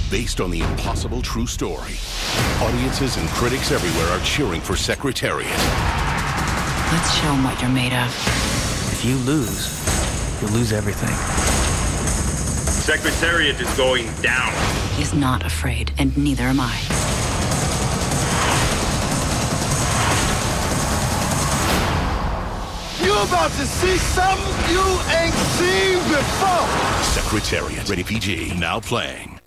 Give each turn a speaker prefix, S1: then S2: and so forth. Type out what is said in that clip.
S1: based on the impossible true story. Audiences and critics everywhere are cheering for Secretariat.
S2: Let's show them what you're made of.
S3: If you lose, you'll lose everything.
S4: Secretariat is going down.
S2: He's not afraid, and neither am I.
S5: You about to see something you ain't seen before.
S1: Secretariat, rated PG, now playing.